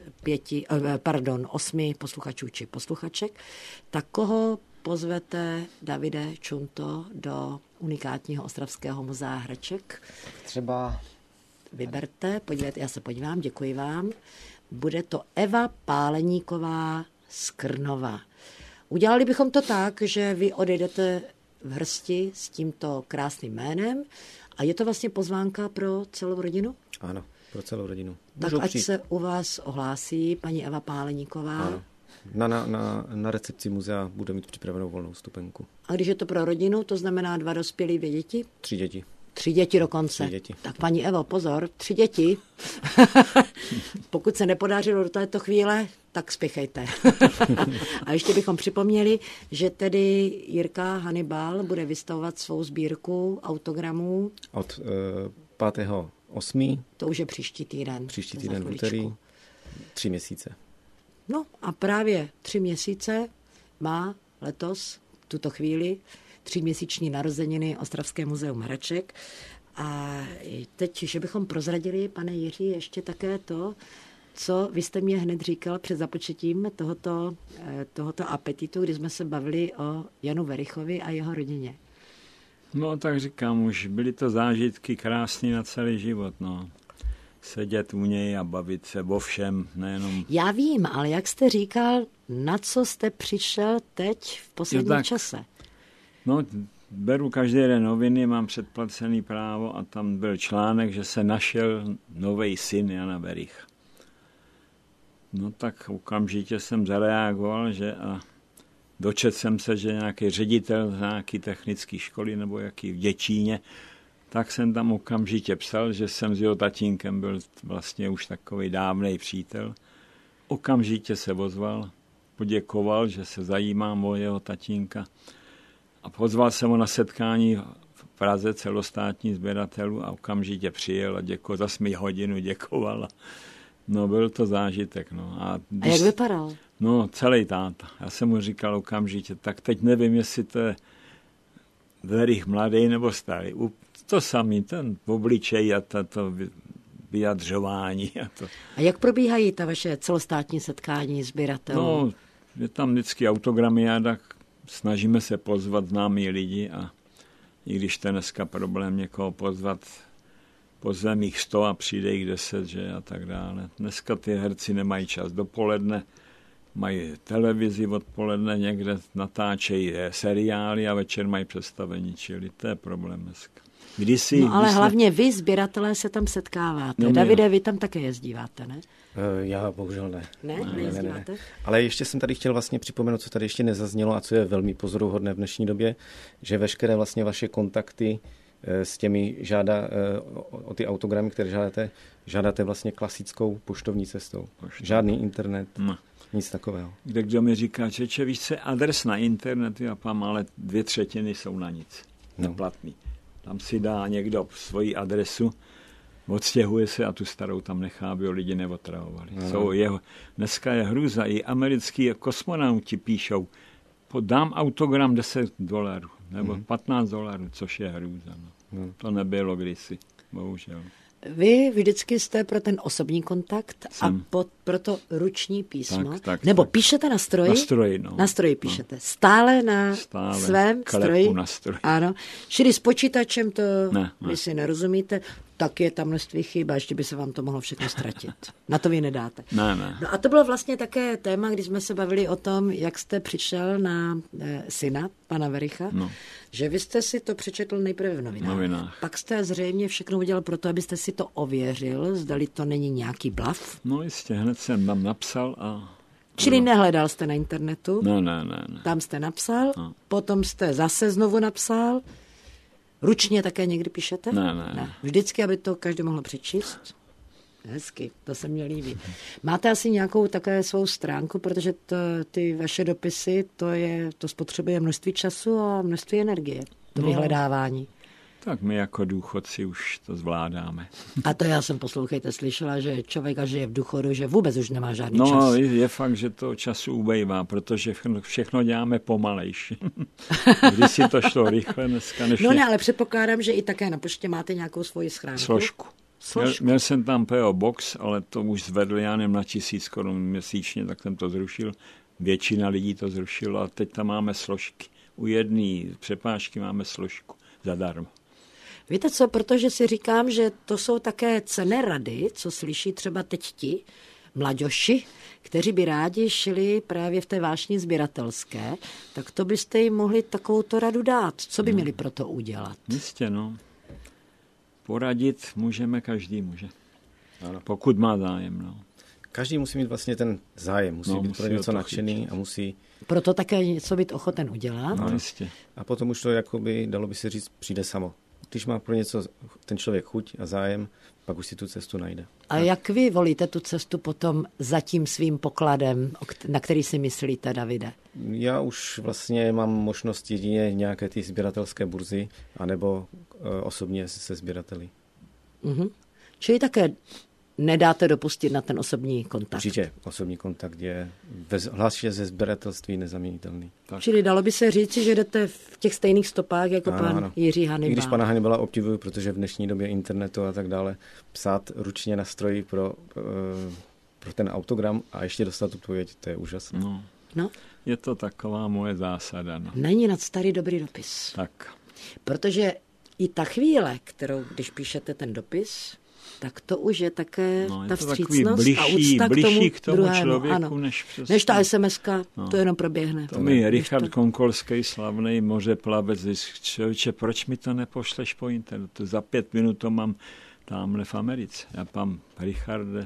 8 posluchačů či posluchaček. Tak koho pozvete, Davide Čunto, do unikátního Ostravského muzea hraček? Třeba Vyberte, podívejte, já se podívám, děkuji vám. Bude to Eva Páleníková z Krnova. Udělali bychom to tak, že vy odejdete v hrsti s tímto krásným jménem a je to vlastně pozvánka pro celou rodinu? Ano, pro celou rodinu. Tak ať se u vás ohlásí paní Eva Páleníková. Ano. Na recepci muzea bude mít připravenou volnou vstupenku. A když je to pro rodinu, to znamená 2 dospělí, 2 děti? 3 děti. 3 děti dokonce. 3 děti. Tak paní Evo, pozor, 3 děti. Pokud se nepodařilo do této chvíle, tak spěchejte. A ještě bychom připomněli, že tedy Jirka Hanibal bude vystavovat svou sbírku autogramů. Od 5.8. To už je příští týden. Příští týden v úterý. 3 měsíce. No a právě 3 měsíce má letos, tuto chvíli, 3měsíční narozeniny Ostravské muzeum hraček. A teď, že bychom prozradili, pane Jiří, ještě také to, co vy jste mě hned říkal před započetím tohoto apetitu, kdy jsme se bavili o Janu Werichovi a jeho rodině. No tak říkám, už byly to zážitky krásný na celý život, no. Sedět u něj a bavit se o všem, nejenom... Já vím, ale jak jste říkal, na co jste přišel teď v posledním čase? No, beru každé den noviny, mám předplacený právo a tam byl článek, že se našel nový syn Jana Wericha. No tak okamžitě jsem zareagoval, že a dočetl jsem se, že nějaký ředitel z nějaké technické školy nebo jaký v Děčíně, tak jsem tam okamžitě psal, že jsem s jeho tatínkem byl vlastně už takový dávnej přítel. Okamžitě se ozval, poděkoval, že se zajímám o jeho tatínka. A pozval jsem ho na setkání v Praze celostátní sběratelů a okamžitě přijel a zas mi hodinu děkoval. No, byl to zážitek. No. A jak vypadal? No, celý táta. Já jsem mu říkal okamžitě, tak teď nevím, jestli to je verich mladý nebo starý. To samý, ten obličej a to vyjadřování. A jak probíhají ta vaše celostátní setkání sběratelů? No, je tam vždycky autogramiáda, snažíme se pozvat známí lidi a i když to je dneska problém někoho pozvat, pozvem jich 100 a přijde jich 10, že a tak dále. Dneska ty herci nemají čas dopoledne, mají televizi odpoledne, někde natáčejí seriály a večer mají představení, čili to je problém dneska. Ale hlavně vy, sběratelé, se tam setkáváte. No, Davide, vy tam také jezdíváte, ne? Já bohužel ne. Nejezdíváte? Ne. Ale ještě jsem tady chtěl vlastně připomenout, co tady ještě nezaznělo a co je velmi pozoruhodné v dnešní době, že veškeré vlastně vaše kontakty s těmi o ty autogramy, které žádáte vlastně klasickou poštovní cestou. Žádný internet, nic takového. Kdo mi říká, že víš co, adres na internetu, já pám, ale 2/3 jsou na nic. Neplatný. Tam si dá někdo svoji adresu, odstěhuje se a tu starou tam nechá, aby ho lidi neotravovali. Dneska je hrůza. I americký kosmonauti píšou, dám autogram $10 nebo $15, což je hrůza. To nebylo kdysi, bohužel. Vy vždycky jste pro ten osobní kontakt a pro to ruční písmo. Nebo píšete na stroji? Na stroji, Na stroji píšete. Stále na svém stroji? Na stroji. Ano. Čili s počítačem to vy si nerozumíte, tak je tam množství chyb a ještě by se vám to mohlo všechno ztratit. Na to vy nedáte. Ne. No a to bylo vlastně také téma, když jsme se bavili o tom, jak jste přišel na syna, pana Vericha, že vy jste si to přečetl nejprve v novinách. Pak jste zřejmě všechno udělal pro to, abyste si to ověřil, zdali to není nějaký blaf. No jistě, hned jsem tam napsal a... Čili nehledal jste na internetu? Ne. Tam jste napsal, potom jste zase znovu napsal. Ručně také někdy píšete? Ne. Vždycky, aby to každý mohl přečíst? Hezky, to se mně líbí. Máte asi nějakou také svou stránku, protože ty vaše dopisy, to spotřebuje množství času a množství energie, to vyhledávání. Tak my jako důchodci už to zvládáme. A to já jsem, poslouchejte, slyšela, že člověk, až je v důchodu, že vůbec už nemá žádný čas. No, je fakt, že to času ubejvá, protože všechno děláme pomalejší. Když si to šlo rychle, dneska nešlo. No ne, ale předpokládám, že i také na poště máte nějakou svoji schránku. Složku. Měl jsem tam PO Box, ale to už zvedli, já nevím, na 1000 korun měsíčně, tak jsem to zrušil. Většina lidí to zrušila a teď tam máme složky. U jedné přepážky máme složku zadarmo. Víte co, protože si říkám, že to jsou také cenné rady, co slyší třeba teď ti mladěši, kteří by rádi šli právě v té vášni sběratelské, tak to byste jim mohli takovouto radu dát. Co by měli pro to udělat? Jistě, Poradit každý může. Pokud má zájem, Každý musí mít vlastně ten zájem, musí být pro něco nadšený a musí... Proto také něco být ochoten udělat. Jistě. A potom už to, jakoby, dalo by se říct, přijde samo. Když má pro něco ten člověk chuť a zájem, pak už si tu cestu najde. A jak vy volíte tu cestu potom za tím svým pokladem, na který si myslíte, Davide? Já už vlastně mám možnost jedině nějaké ty sběratelské burzy, anebo osobně se sběrateli. Čili také nedáte dopustit na ten osobní kontakt. Určitě osobní kontakt je hlavně ze sběratelství nezaměnitelný. Tak. Čili dalo by se říci, že jdete v těch stejných stopách jako pan Jiří Hannibal. I když pana Hannibala obdivuju, protože v dnešní době internetu a tak dále psát ručně na stroji pro ten autogram a ještě dostat odpověď, to je úžasné. No. Je to taková moje zásada. Není nad starý dobrý dopis. Tak. Protože i ta chvíle, kterou, když píšete ten dopis, tak to už je také ta vstřícnost a úcta k tomu druhému. Člověku, než ta SMS-ka, to jenom proběhne. To mi Richard Konkolský, slavný mořeplavec, člověče, proč mi to nepošleš po internetu? Za 5 minut to mám tamhle v Americe. Já pám, Richarde,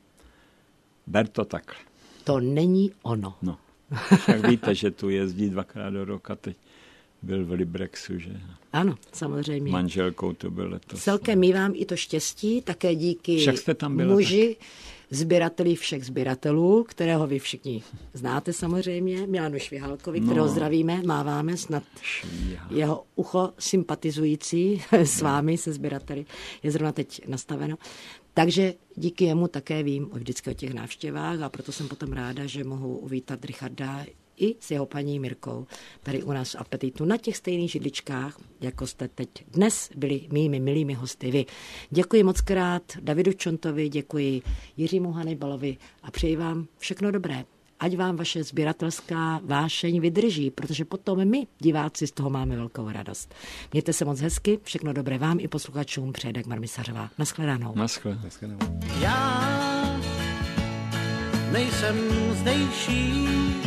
ber to takhle. To není ono. Jak víte, že tu jezdí 2krát do roka, teď byl v Librexu, že? Ano, samozřejmě. Manželkou to byl letos. Celkem mívám i to štěstí, také díky muži, sběrateli všech sběratelů, kterého vy všichni znáte samozřejmě, Milanu Švihálkovi, kterého zdravíme, máváme, snad jeho ucho sympatizující s vámi, se sběrateli, je zrovna teď nastaveno. Takže díky jemu také vím vždycky o těch návštěvách a proto jsem potom ráda, že mohu uvítat Richarda i s jeho paní Mirkou tady u nás v Apetitu na těch stejných židličkách, jako jste teď dnes byli mými milými hosty vy. Děkuji moc krát Davidu Čontovi, děkuji Jiřímu Hanibalovi a přeji vám všechno dobré. Ať vám vaše sběratelská vášeň vydrží, protože potom my, diváci, z toho máme velkou radost. Mějte se moc hezky, všechno dobré vám i posluchačům přeje Dagmar Misařová. Naschledanou. Naschledanou. Já nejsem zdejší,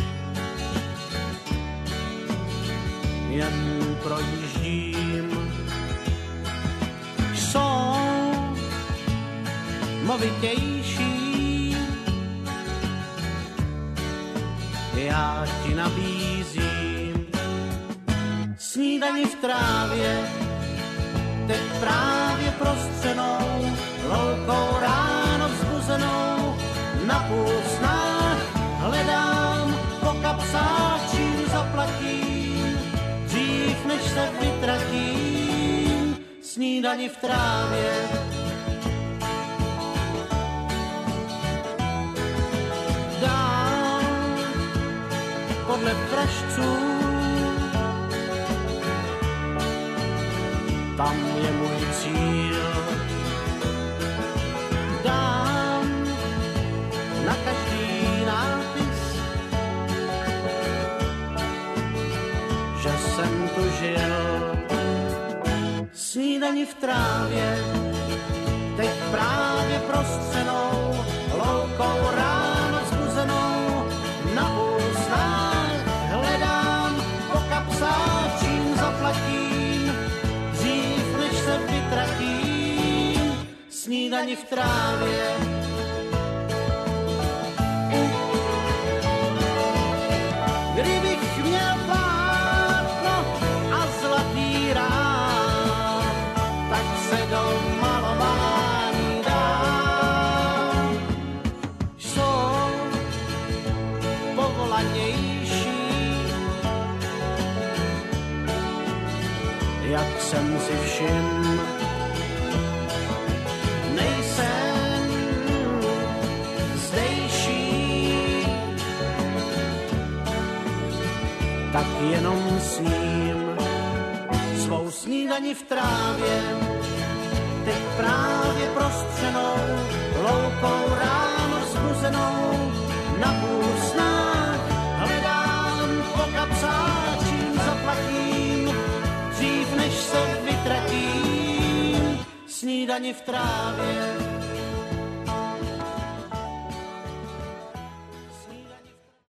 jen projíždím. Jsou movitější, já ti nabízím snídani v trávě, teď právě prostřenou, loukou ráno vzbuzenou, na půl snách hledám po kapsách, čím zaplatím, dřív než se vytratím, snídani v trávě. Podle pražců, tam je můj cíl. Dám na každý nápis, že jsem tu žil. Snídani v trávě, teď právě prostřenou, loukou ráno vzbuzenou, na půl snách čím zaplatím, dřív než se vytratím, snídani v trávě. Kdybych měl plátno a zlatý rám, tak se do malování dám. Jsou povolanější, jak jsem si všiml, nejsem zdejší, tak jenom sním svou snídani v trávě, teď právě prostřenou, loukou ráno vzbuzenou, na půl snách hledám po kapsách, čím zaplatím, dřív než se vytratím, snídani v trávě.